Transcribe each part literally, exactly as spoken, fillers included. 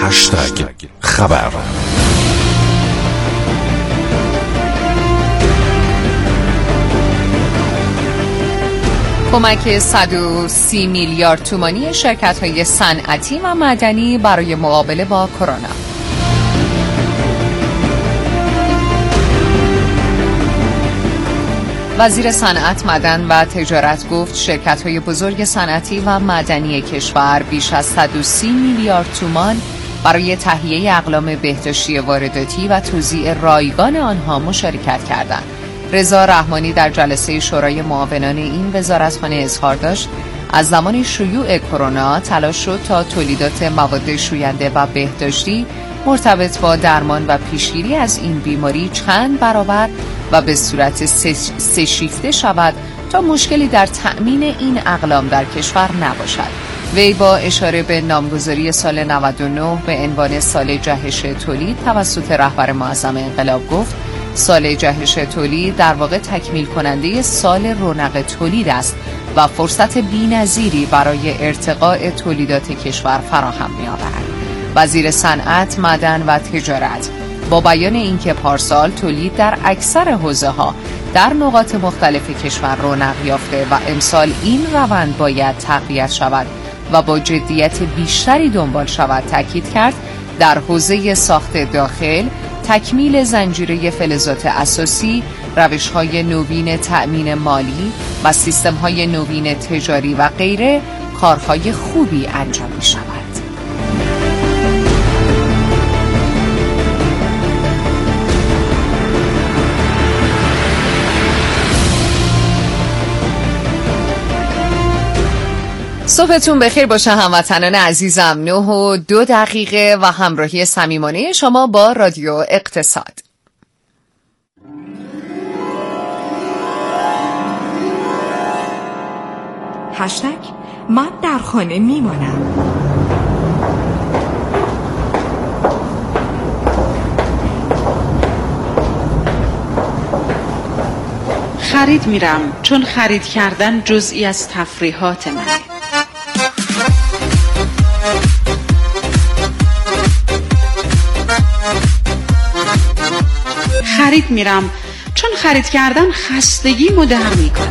هشتگ خبر. کمک صد و سی میلیارد تومانی شرکت‌های صنعتی و مدنی برای مقابله با کرونا. وزیر صنعت، معدن و تجارت گفت شرکت‌های بزرگ صنعتی و مدنی کشور بیش از صد و سی میلیارد تومان برای تهیه اقلام بهداشتی وارداتی و توزیع رایگان آنها مشارکت کردند. رضا رحمانی در جلسه شورای معاونان این وزارتخانه اظهار داشت از زمان شیوع کرونا تلاش شد تا تولیدات مواد شوینده و بهداشتی مرتبط با درمان و پیشگیری از این بیماری چند برابر و به صورت سه شیفته شود تا مشکلی در تأمین این اقلام در کشور نباشد. وی با اشاره به نامگذاری سال نود و نه به عنوان سال جهش تولید توسط رهبر معظم انقلاب گفت سال جهش تولید در واقع تکمیل کننده سال رونق تولید است و فرصت بی‌نظیری برای ارتقاء تولیدات کشور فراهم می‌آورد. وزیر صنعت، معدن و تجارت با بیان اینکه پارسال تولید در اکثر حوزه‌ها در نقاط مختلف کشور رونق یافته و امسال این روند باید تقویت شود و با جدیت بیشتری دنبال شود تاکید کرد در حوزه ساخت داخل، تکمیل زنجیره فلزات اساسی، روش‌های نوین تأمین مالی و سیستم‌های نوین تجاری و غیره کارهای خوبی انجام می‌شود. صبحتون بخیر باشه هموطنان عزیزم. نه و دو دقیقه و همراهی صمیمانه شما با رادیو اقتصاد. هشتگ من در خانه میمانم. خرید میرم چون خرید کردن جزئی از تفریحات منه. خرید میرم چون خرید کردن خستگی مدر میکنه.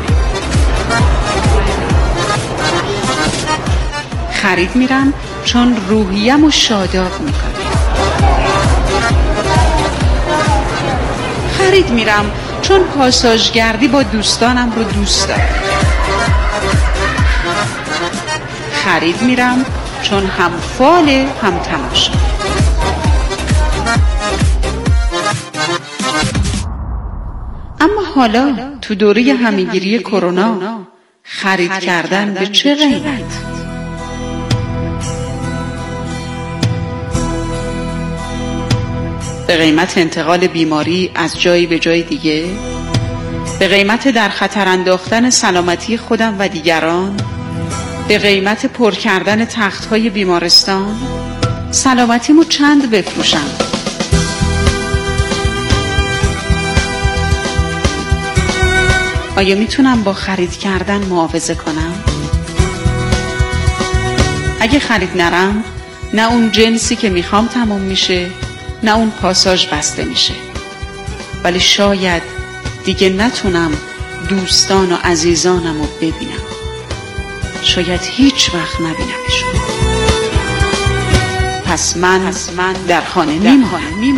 خرید میرم چون روحیم رو شاداب میکنه. خرید میرم چون پاساژگردی با دوستانم رو دوست دارم. خرید میرم چون هم فال هم تماشا. اما حالا تو دوره همه‌گیری کرونا خرید کردن به چه قیمت؟ به قیمت انتقال بیماری از جایی به جای دیگه؟ به قیمت در خطر انداختن سلامتی خودم و دیگران؟ به قیمت پر کردن تخت‌های بیمارستان؟ سلامتیمو چند بفروشم؟ آیا میتونم با خرید کردن محافظه کنم؟ اگه خرید نرم، نه اون جنسی که میخوام تمام میشه، نه اون پاساژ بسته میشه. ولی شاید دیگه نتونم دوستان و عزیزانم رو ببینم. شاید هیچ وقت نبینمشون. پس من, پس من در خانه میمونم.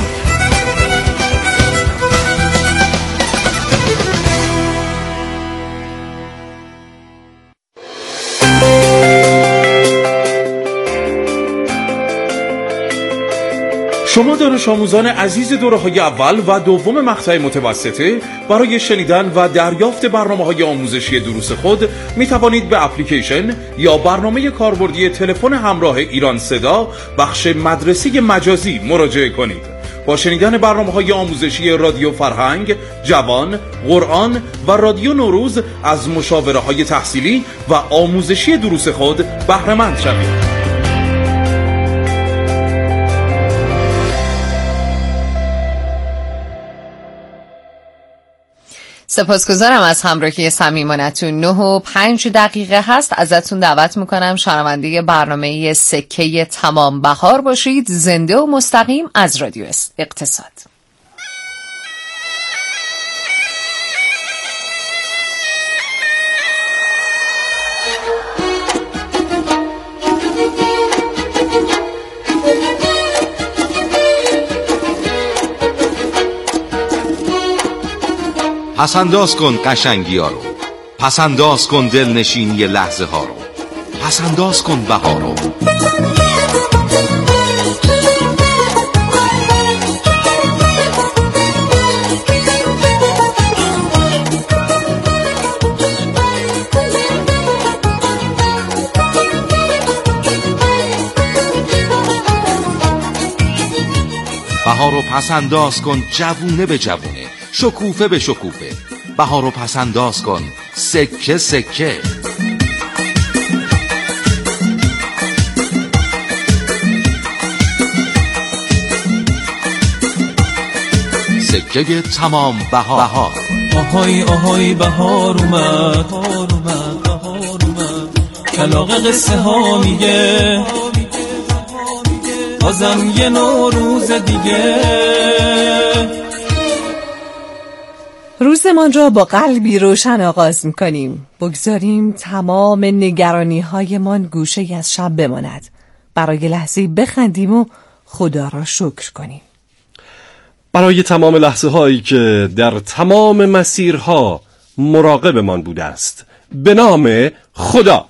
شما دانش آموزان عزیز دوره‌های اول و دوم مقطع متوسطه برای شنیدن و دریافت برنامه‌های آموزشی دروس خود می توانید به اپلیکیشن یا برنامه کاربردی تلفن همراه ایران صدا بخش مدرسه مجازی مراجعه کنید. با شنیدن برنامه‌های آموزشی رادیو فرهنگ، جوان، قرآن و رادیو نوروز از مشاوره‌های تحصیلی و آموزشی دروس خود بهره مند شوید. سپاسگزارم از همراهی صمیمانتون. نه و پنج دقیقه هست. ازتون دعوت میکنم شنونده برنامه سکه تمام بهار باشید، زنده و مستقیم از رادیو اقتصاد. پسنداز کن قشنگی ها رو، پسنداز کن دلنشینی لحظه ها رو، پسنداز کن بهار رو. بهار رو پسنداز کن جوونه به جوونه، شکوفه به شکوفه. بهار رو پسنداز کن سکه سکه. سکه تمام بهار. آهای آهای بهار اومد، بهار اومد، بهار اومد. کلاغ قصه ها میگه بازم یه نوروز دیگه. روزمان را با قلبی روشن آغاز می‌کنیم. بگذاریم تمام نگرانی هایمان گوشه از شب بماند. برای لحظه بخندیم و خدا را شکر کنیم. برای تمام لحظه هایی که در تمام مسیرها مراقبمان بوده است، به نام خدا.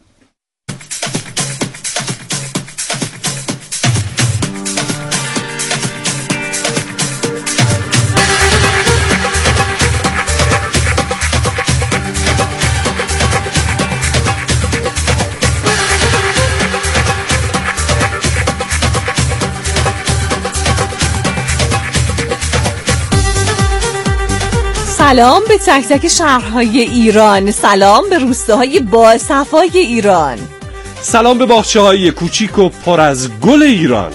سلام به تک تک شهرهای ایران، سلام به روستاهای باصفای ایران، سلام به باغچه‌های کوچیک و پر از گل ایران.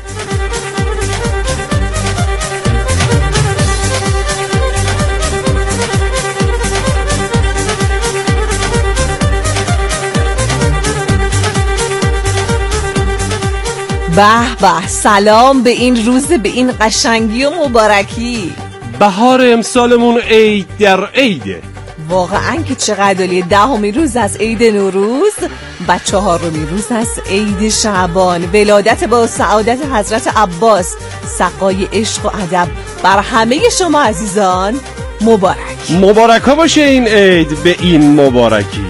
به به، سلام به این روز، به این قشنگی و مبارکی. بهار امسالمون عید در عیده. واقعا که چقدر عالیه. دهمین روز از عید نوروز و چهارمین روز از عید شعبان، ولادت با سعادت حضرت عباس، سقای عشق و ادب بر همه شما عزیزان مبارک. مبارک ها باشه این عید به این مبارکی.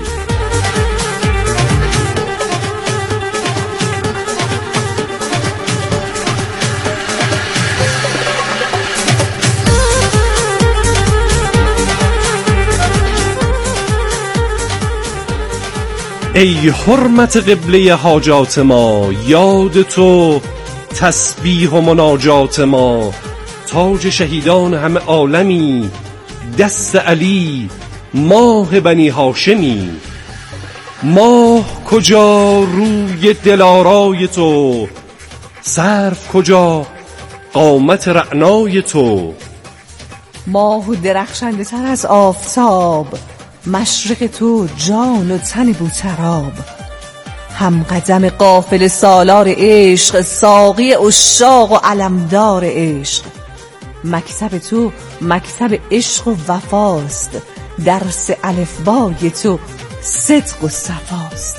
ای حرمت قبله حاجات ما، یاد تو تسبیح و مناجات ما. تاج شهیدان همه عالمی، دست علی ماه بنی هاشمی. ماه کجا روی دلارای تو، سرف کجا قامت رعنای تو. ماه درخشنده تر از آفتاب، مشرق تو جان و تن بوتراب. هم قدم قافل سالار عشق، ساقی عشاق و علمدار عشق. مکتب تو مکتب عشق و وفاست، درس الفبای تو صدق و صفاست.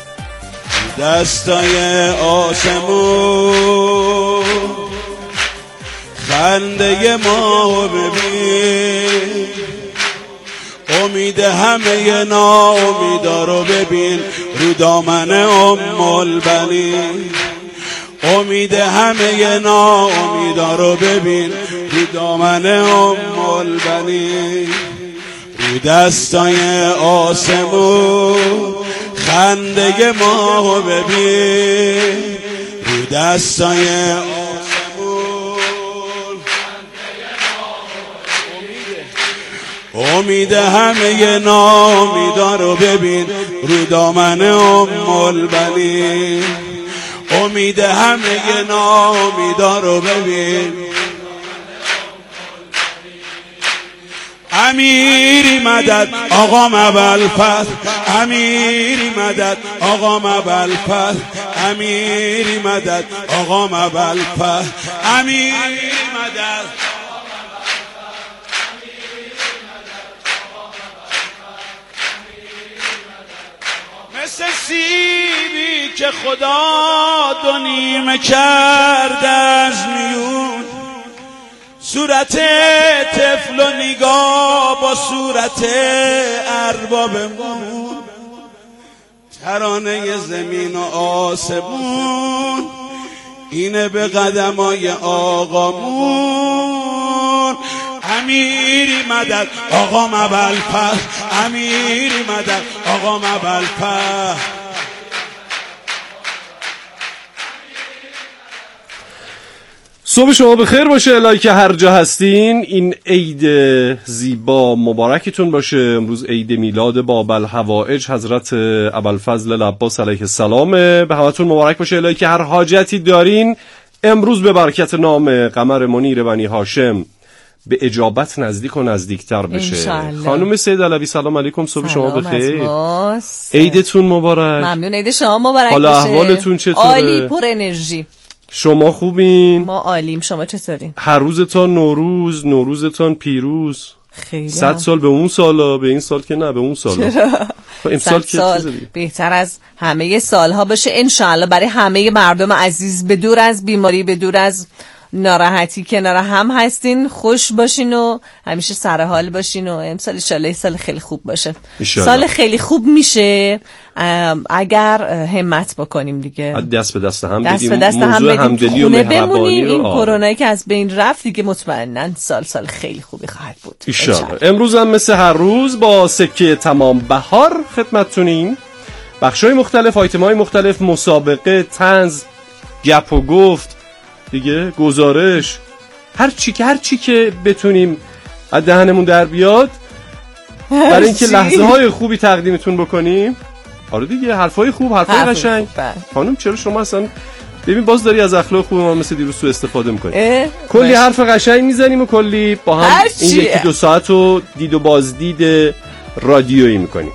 دستای آسمون خنده ما ببین، امید همه ناامیدا رو ببین رو دامن ام البنین. امید همه ناامیدا رو ببین رو دامن ام البنین. رو دستای آسمون خنده ما ببین، رو دستای امید همه ناامیدا رو ببین رو دامن ام البنین. امید همه ناامیدا رو ببین. امیری مدد آقام ابوالفضل، امیری مدد آقام ابوالفضل، امیری مدد آقام ابوالفضل، امیری مدد. مثل سیبی که خدا دو نیمه کرد از میون، صورت طفل و نگاه با صورت اربابمون، ترانه زمین و آسمون اینه به قدمای آقامون. امیری مدد آقام ابوالفضل، امیری مدد آقام ابوالفضل. صبح شما بخیر باشه الهی که هر جا هستین. این عید زیبا مبارکتون باشه. امروز عید میلاد باب الحوائج حضرت ابوالفضل العباس علیه السلام. به همتون مبارک باشه الهی که هر حاجتی دارین امروز به برکت نام قمر منیر بنی هاشم به اجابت نزدیک و نزدیکتر بشه. خانم سید علوی سلام علیکم، صبح شما بخیر، عیدتون مبارک. ممنون، عید شما مبارک حالا باشه. احوالتون چطوره؟ عالی، پر انرژی. شما خوبین؟ ما عالیم، شما چطورین؟ هر روزتان نوروز، نوروزتان پیروز. خیلی صد سال به اون سالا، به این سال که نه، به اون سالا. صد سال بهتر از همه سالها باشه انشاءالله برای همه مردم عزیز. به دور از بیماری، به دور از ناراحتی کنار هم هستین، خوش باشین و همیشه سر حال باشین و امسال انشالله سال خیلی خوب باشه. سال خیلی خوب میشه اگر همت بکنیم دیگه، دست به دست هم دست بدیم، به دست هم بدیم، همدلی و مهربانی رو. این کرونایی که از بین رفت دیگه مطمئناً سال سال خیلی خوبی خواهد بود انشالله. امروز هم مثل هر روز با سکه تمام بهار خدمتتونیم. بخشای مختلف، آیتم‌های مختلف، مسابقه، طنز، گپ و گفت دیگه، گزارش، هر چی که هر چی که بتونیم از دهنمون در بیاد برای اینکه لحظه های خوبی تقدیمتون بکنیم. آره دیگه، حرفای خوب، حرفای قشنگ. خانم چرا شما اصلا ببین باز داری از اخلاق خوب ما مثل دیروز سوء استفاده میکنی. کلی حرف قشنگ میزنیم و کلی با هم این یکی دو ساعت رو دید و بازدید رادیویی میکنیم.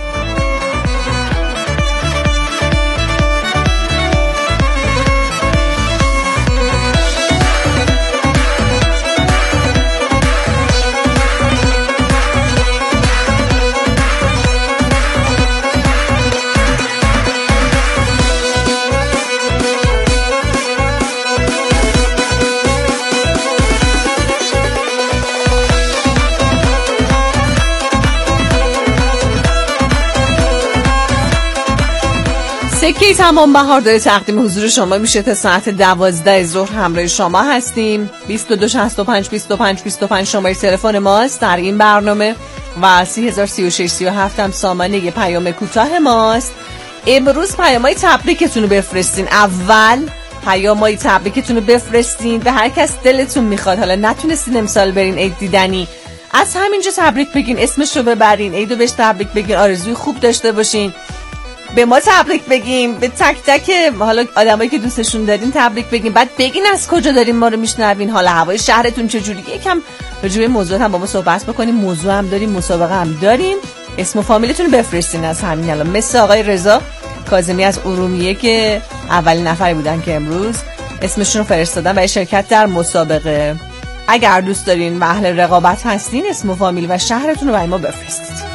سکه تمام بهار داره تقدیم حضور شما میشه. تا ساعت دوازده ظهر همراه شما هستیم. بیست و دو شصت و پنج بیست و پنج بیست و پنج شماره تلفن ماست در این برنامه و سی هزار سی و شش سی و هفت هم سامانه پیام کوتاه ماست. امروز پیامای تبریکتون رو بفرستین. اول پیامای تبریکتون رو بفرستین به هر کس دلتون میخواد. حالا نتونستین امسال برین عید دیدنی، از همینجا تبریک بگین، اسمش رو ببرین، عیدو بهش تبریک بگین، آرزوی خوب داشته باشین. به ما تبریک بگیم، به تک تک حالا آدمایی که دوستشون دارین تبریک بگیم، بعد بگین از کجا دارین ما رو میشنوین، حالا هوای شهرتون چجوریه، یکم راجع به موضوع هم با ما صحبت بکنیم. موضوع هم داریم، مسابقه هم داریم. اسم و فامیلتون رو بفرستین از همین الان، مثل آقای رضا کاظمی از ارومیه که اولین نفری بودن که امروز اسمشون رو فرستادن برای شرکت در مسابقه. اگر دوست دارین و اهل رقابت هستین، اسم و فامیل و شهرتون رو برای ما بفرستید.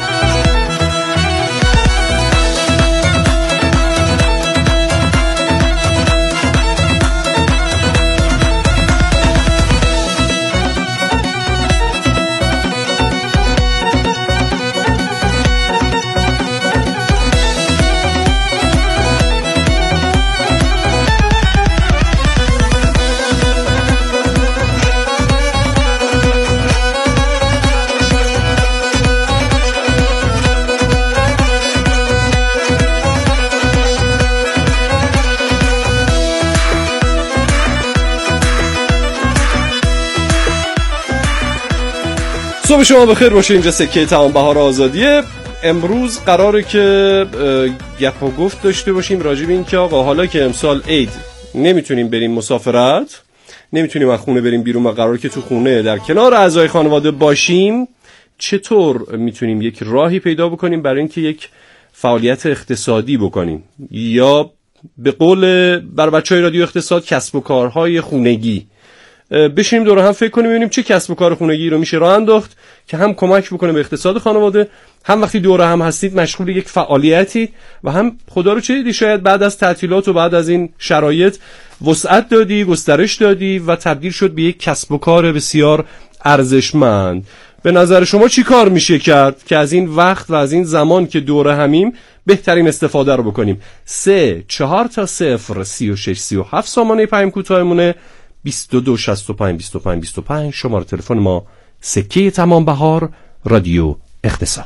صبح شما بخیر باشه. اینجا سکه تمام بهار آزادیه. امروز قراره که گپ و گفت داشته باشیم راجع به این که آقا حالا که امسال عید نمیتونیم بریم مسافرت، نمیتونیم از خونه بریم بیرون و قرار که تو خونه در کنار اعضای خانواده باشیم، چطور میتونیم یک راهی پیدا بکنیم برای اینکه یک فعالیت اقتصادی بکنیم، یا به قول بر بچهای رادیو اقتصاد کسب و کارهای خونگی بشینیم دور هم فکر کنیم ببینیم چه کسب و کار خونگی رو میشه راه انداخت که هم کمک بکنه به اقتصاد خانواده، هم وقتی دور هم هستید مشغول یک فعالیتی، و هم خدا رو چه دیدی شاید بعد از تعطیلات و بعد از این شرایط وسعت دادی، گسترش دادی و تبدیل شد به یک کسب و کار بسیار ارزشمند. به نظر شما چی کار میشه کرد که از این وقت و از این زمان که دور همیم بهترین استفاده رو بکنیم؟ سه چهار تا صفر سی و شش سی و هفت سامانه پیام کوتاهمونه، بیست و دو شصت و پنج بیست و پنج بیست و پنج شماره تلفن ما. سکه تمام بهار، رادیو اقتصاد.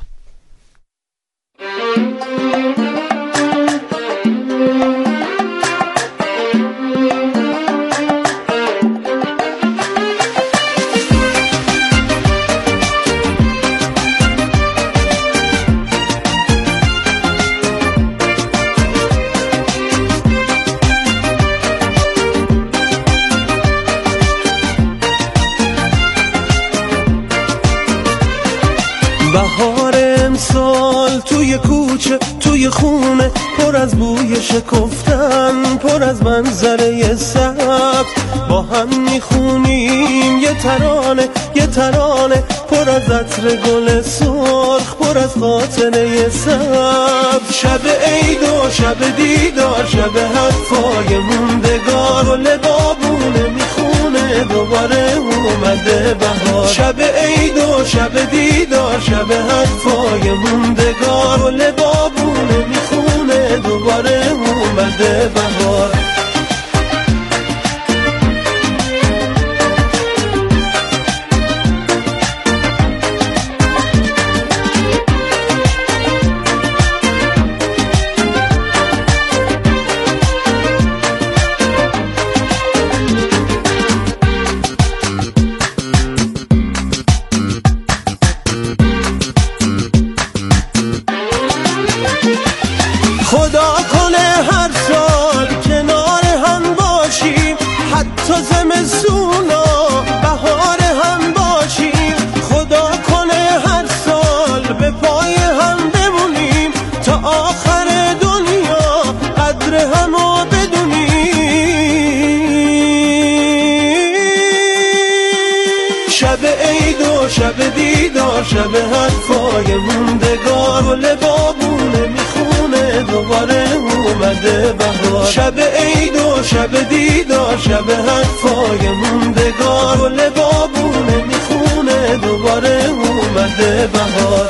بهار امسال توی کوچه توی خونه پر از بوی شکفتن، پر از منظره سبز، با هم میخونیم یه ترانه یه ترانه، پر از عطر گل سرخ، پر از خاطره سبز. شب عید و شب دیدار، شب حرفای موندگار، گل بابونه میخونه دوباره اومده بهار. شب عید و شب دیدار، شب حرفای موندگار، گل بابونه میخونه دوباره اومده بهار. شب دیدار، شب حرفای موندگار، گل بابونه میخونه دوباره اومده بهار. شب عید و شب دیدار، شب حرفای موندگار، گل بابونه میخونه دوباره اومده بهار.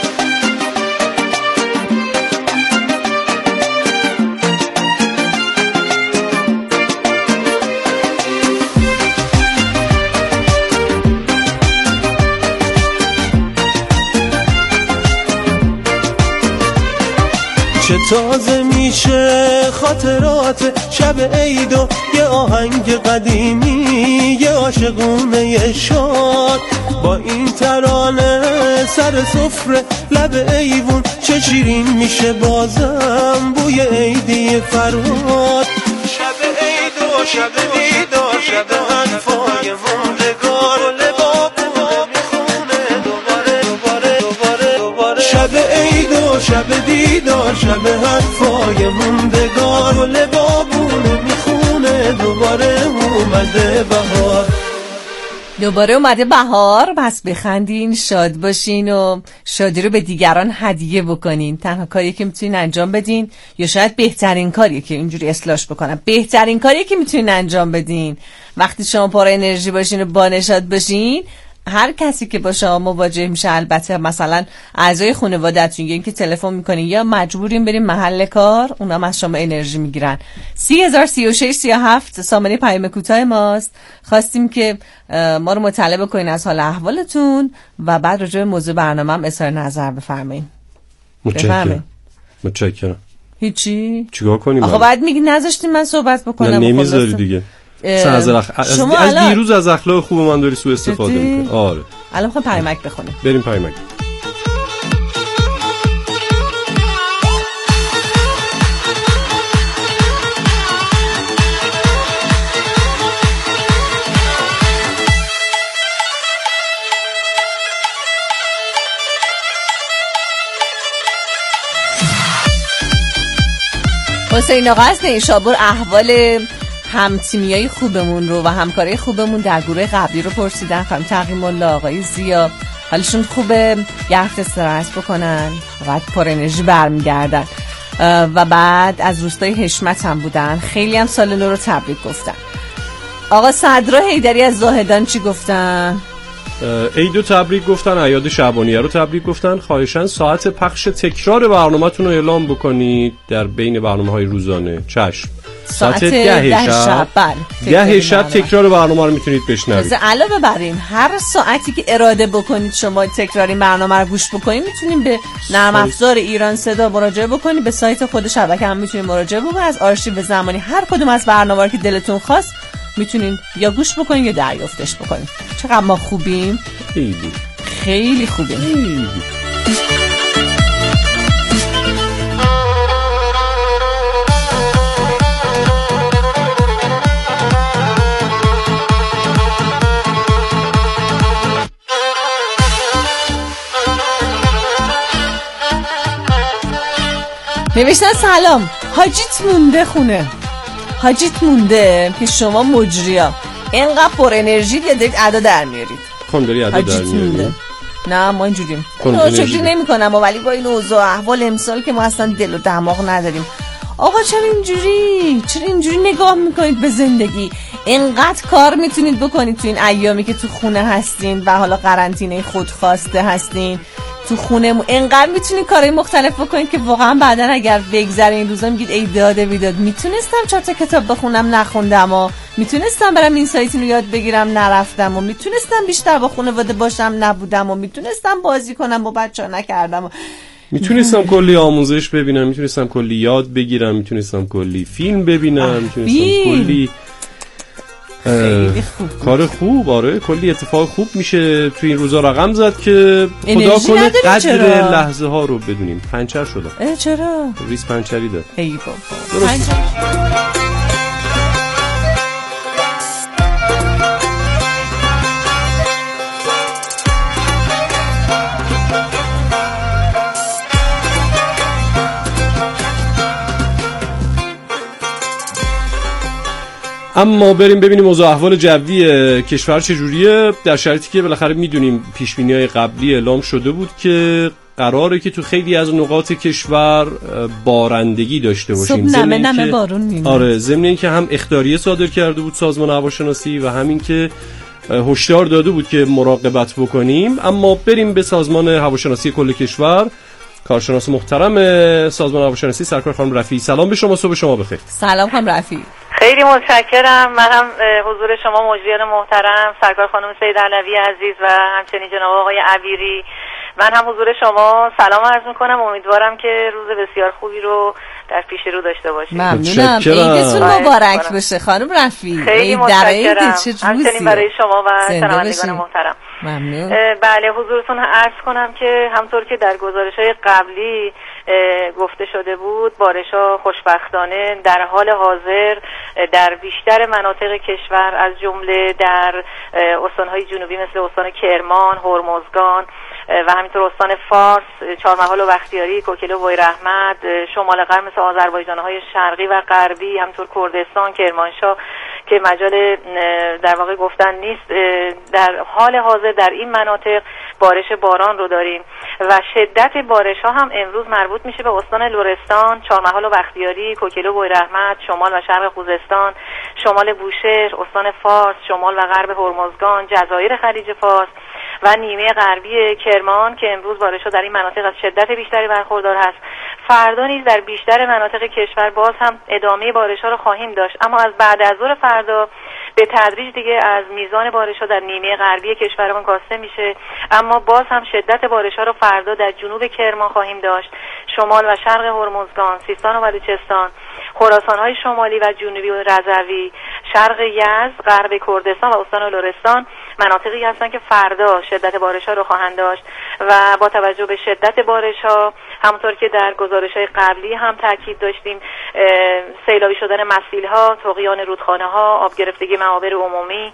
چه تازه میشه خاطرات شب عید و یه آهنگ قدیمی، یه عاشقونه شاد با این ترانه سر سفره لب ایوون. چه شیرین میشه بازم بوی عیدی فرهاد. شب عید و شب دیدار، شب حرفای موندگار، گل بابونه میخونه دوباره دوباره دوباره دوباره. شب عید و شب دیدار، شب حرفای موندگار، گل بابونه میخونه دوباره اومده بهار. دوباره اومده بهار، پس بخندین، شاد باشین و شادی رو به دیگران هدیه بکنین. تنها کاری که میتونین انجام بدین، یا شاید بهترین کاریه که اینجوری اصلاحش بکنم، بهترین کاریه که میتونین انجام بدین وقتی شما پر انرژی باشین و بانشاد باشین، هر کسی که با شما مواجه میشه، البته مثلا اعضای خانواده‌تون، یا اینکه تلفن میکنین یا مجبورین بریم محل کار، اونام از شما انرژی میگیرن. سی هزار سی و شش سی و هفت سامانه پیام کوتاه ماست. خواستیم که ما رو مطلع بکنین از حال احوالتون و بعد راجع به موضوع برنامه هم اظهار نظر بفرمایید. متشکرم. متشکرم. هیچی؟ چیکار کنیم؟ آخه بعد میگی نذاشتین من صحبت بکنم. نه نمیذاری دیگه. از, اخ... از, از دیروز از اخلاق خوب من داری سوء استفاده میکنی. آره. الان میخوام پیامک بخونیم. بریم پیامک. حسین آقا از نیشابور احوال همتیمیای خوبمون رو و همکارای خوبمون در گروه قبلی رو پرسیدن. خانم تقیم الله، آقای زیا، حالشون خوبه، یه هفته استراحت بکنن بعد پر انرژی برمیگردن. و بعد از روستای حشمت هم بودن، خیلی هم سال نو رو تبریک گفتن. آقا صدرا حیدری از زاهدان چی گفتن؟ عیدو تبریک گفتن، اعیاد شعبانیه رو تبریک گفتن. خواهشاً ساعت پخش تکرار برنامه‌تون رو اعلام بکنید در بین برنامه‌های روزانه. چشم. ساعت ده شب. بله. ده شب تکرار برنامه رو میتونید بشنوید. علاوه بر این هر ساعتی که اراده بکنید شما تکرار این برنامه رو گوش بکنید، میتونید به نرم افزار ایران صدا مراجعه بکنید، به سایت خود شبکه هم میتونید مراجعه بکنید. از آرشیو زمانی هر کدوم از برنامه‌ها که دلتون خواست میتونین یا گوش بکنین یا دریافتش بکنین. چقدر ما خوبیم، خیلی خیلی خوبیم. خیلی. نوشتن سلام، حاجیت مونده خونه، حاجیت مونده که شما مجریا اینقدر پر انرژی یا دارید ادا در میارید. خون داری ادا در میارید؟ نه ما اینجوریم شکری نمی کنم، ولی با این اوضاع احوال امسال که ما اصلا دل و دماغ نداریم. آقا چرا اینجوری چرا اینجوری نگاه میکنید به زندگی؟ اینقدر کار میتونید بکنید تو این ایامی که تو خونه هستین و حالا قرنطینه خودخواسته هستین تو خونه، اینقدر میتونید کارهای مختلف بکنید که واقعا بعدن اگر بگذره این روزا میگید ای داده بیداد، میتونستم چهار تا کتاب بخونم نخوندم و میتونستم برم این سایتین رو یاد بگیرم نرفتم و میتونستم بیشتر با خانواده باشم نبودم و میتونستم بازی کنم با بچه‌ها نکردم و میتونستم کلی آموزش ببینم، میتونستم کلی یاد بگیرم، میتونستم کلی فیلم ببینم، میتونستم کلی خیلی خوب کار خوب. آره کلی اتفاق خوب میشه تو این روزا. رقم زد که خدا کنه قدر لحظه ها رو بدونیم. پنچر شدم. اه چرا؟ ریس پنچری داد. ای بابا پنچر. اما بریم ببینیم اوضاع احوال جوی کشور چجوریه، در شرایطی که بالاخره میدونیم پیشبینی‌های قبلی اعلام شده بود که قراره که تو خیلی از نقاط کشور بارندگی داشته باشیم. صبح نمه نمه بارون میمونه. آره ضمن اینکه هم اختیاریه صادر کرده بود سازمان هواشناسی و همین که هشدار داده بود که مراقبت بکنیم. اما بریم به سازمان هواشناسی کل کشور. کارشناس محترم سازمان هواشناسی سرکار خانم رفیعی، سلام به شما، صبح شما بخیر. سلام خانم رفیعی. خیلی متشکرم. من هم حضور شما مجریان محترم، سرکار خانم سید علوی عزیز و همچنین جناب آقای عبیری، من هم حضور شما سلام عرض میکنم. امیدوارم که روز بسیار خوبی رو در پیش رو داشته باشید. ممنونم. عیدتون مبارک بشه خانم رفیعی. خیلی متشکرم. همچنین برای شما و شنوندگان محترم. ممنون. بله حضورتون عرض کنم که همطور که در گزارش‌های قبلی گفته شده بود، بارش‌ها خوشبختانه در حال حاضر در بیشتر مناطق کشور از جمله در استان‌های جنوبی مثل استان کرمان، هرمزگان و همینطور استان فارس، چهارمحال و بختیاری، کوکلو و رحمت، شمال غرب مثل آذربایجان‌های شرقی و غربی، همینطور کردستان، کرمانشاه که مجال در واقع گفتن نیست، در حال حاضر در این مناطق بارش باران رو داریم و شدت بارش ها هم امروز مربوط میشه به استان لرستان، چهارمحال و بختیاری، کوکلو و رحمت، شمال و شرق خوزستان، شمال بوشهر، استان فارس، شمال و غرب هرمزگان، جزایر خلیج فارس و نیمه غربی کرمان که امروز بارش ها در این مناطق از شدت بیشتری برخوردار هست. فردا نیز در بیشتر مناطق کشور باز هم ادامه بارش ها رو خواهیم داشت، اما از بعد از ظهر فردا به تدریج دیگه از میزان بارش ها در نیمه غربی کشورمون کاسته میشه، اما باز هم شدت بارش ها رو فردا در جنوب کرمان خواهیم داشت، شمال و شرق هرمزگان، سیستان و بلوچستان، خراسان های شمالی و جنوبی و رضوی، شرق یزد، غرب کردستان و استان لرستان مناطقی هستن که فردا شدت بارش ها رو خواهند داشت و با توجه به شدت بارش ها همونطور که در گزارش های قبلی هم تاکید داشتیم، سیلابی شدن مسیل ها، طغیان رودخانه ها، آب گرفتگی معابر عمومی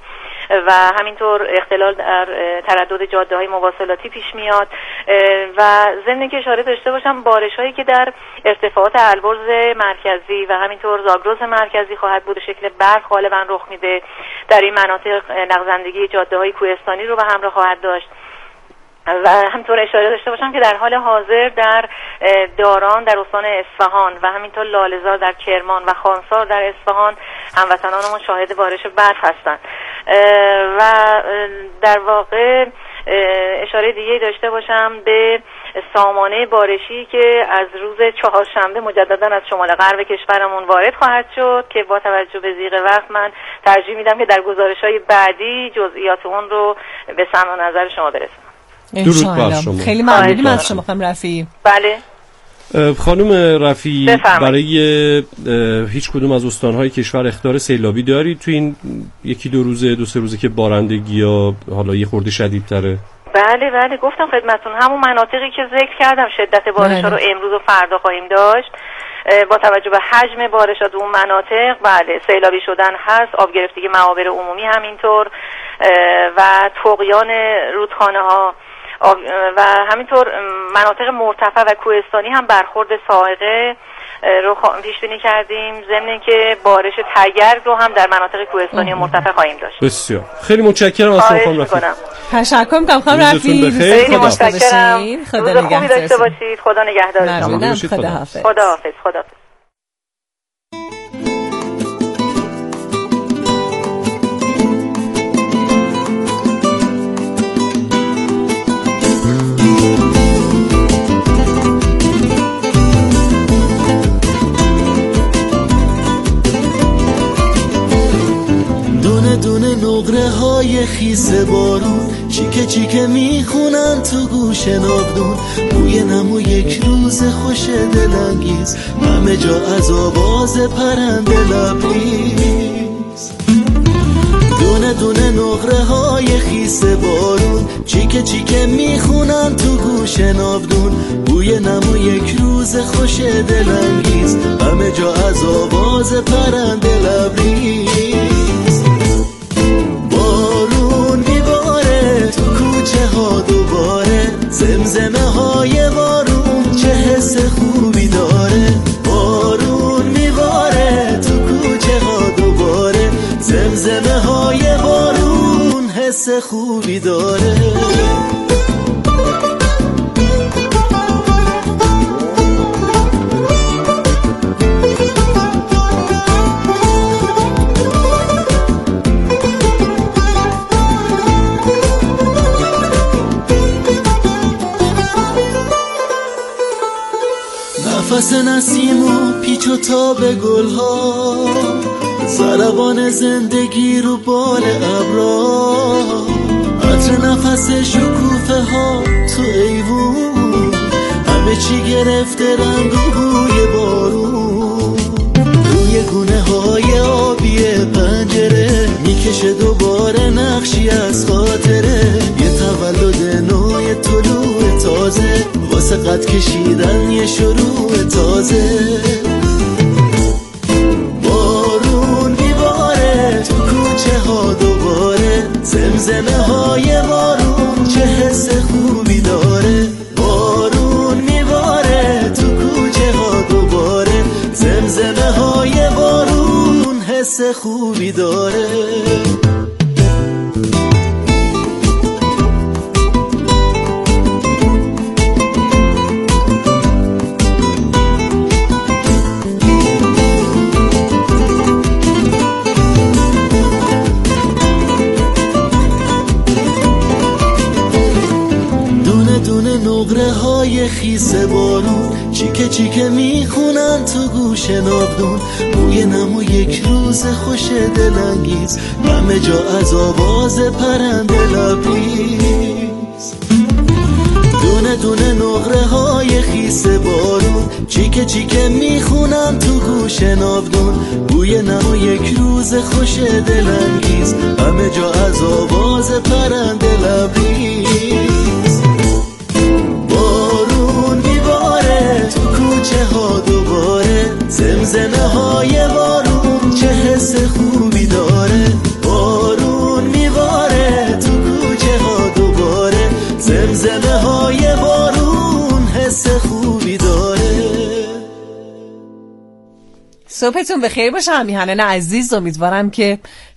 و همینطور اختلال در تردد جاده های مواصلاتی پیش میاد و ضمن که اشاره داشته باشم بارش هایی که در ارتفاعات البرز مرکزی و همینطور زاگرس مرکزی خواهد بود شکل برف غالبا رخ میده در این مناطق لغزندگی جاده های کوهستانی رو به همراه خواهد داشت و همینطور اشاره داشته باشم که در حال حاضر در داران در استان اصفهان و همینطور لاله‌زار در کرمان و خانسار در اصفهان هموطنانمون شاهد بارش برف هستند و در واقع اشاره دیگه داشته باشم به سامانه بارشی که از روز چهارشنبه مجددا از شمال غرب کشورمون وارد خواهد شد که با توجه به ضیق وقت من ترجیح میدم که در گزارش‌های بعدی جزئیات اون رو به سمع و نظر شما برسونم. درود بر شما. خیلی ممنونیم از شما خانم رفیعی. بله خانم رفیعی، برای هیچ کدوم از استان‌های کشور اخطار سیلابی داری تو این یکی دو روزه دو سه روزه که بارندگی یا حالا یه خورده شدیدتره؟ بله بله گفتم خدمتتون همون مناطقی که ذکر کردم شدت بارش‌ها رو امروز و فردا خواهیم داشت. با توجه به حجم بارشات اون مناطق بله سیلابی شدن هست، آب گرفتگی معابر عمومی همینطور و طغیان رودخانه‌ها و همینطور مناطق مرتفع و کوهستانی هم برخورد صاعقه رو پیش بینی کردیم، ضمن اینکه بارش تگرگ رو هم در مناطق کوهستانی و مرتفع خواهیم داشت. بسیار خیلی متشکرم از شما خانم رفیعی. تشکر می‌کنم خانم رفیعی. خیلی متشکرم. خدا خوبی داشته باشید. خدا نگهدارتون. خدا حافظ. خدا حافظ. خدا حافظ. دونه نقره های خیس بارون چیکه چیکه میخونن تو گوش ناودون بوی نمو یک روز خوش دلانگیز همه جا از آواز پرنده لبریز دونه دونه نقره های خیس بارون چیکه چیکه میخونن تو گوش ناودون بوی نمو یک روز خوش دلانگیز همه جا از آواز پرنده لبریز بارون میباره تو کوچه ها دوباره زمزمه های بارون چه حس خوبی داره بارون میباره تو کوچه ها دوباره زمزمه های بارون حس خوبی داره نفس نسیم و پیچ و تاب گلها ضربان زندگی رو بال ابرا عطر نفس شکوفه ها تو ایوون همه چی گرفته رنگ و بوی بارون روی گونه های آبی پنجره میکشه دوباره نقشی از خاطره یه تولد نوی طلوع تازه واسه قد کشیدن یه شروع تازه بارون میباره تو کوچه ها دوباره زمزمه های بارون چه حس خوبی داره بارون میباره تو کوچه ها دوباره زمزمه های بارون حس خوبی داره نقره های خیس بارون چیکه چیکه میخونن تو گوش ناودون بوی نمو یک روز خوش دلانگیز همه جا از آواز پرنده لبریز دونه دونه نقره های خیس بارون چیکه چیکه میخونن تو گوش ناودون بوی نمو یک روز خوش دلانگیز همه جا از آواز پرنده لبریز بارون میباره تو کوچه ها دوباره زمزمه های بارون چه حس خوبی داره بارون میباره صبحتون بخیر باشه همیهنان عزیز. امیدوارم که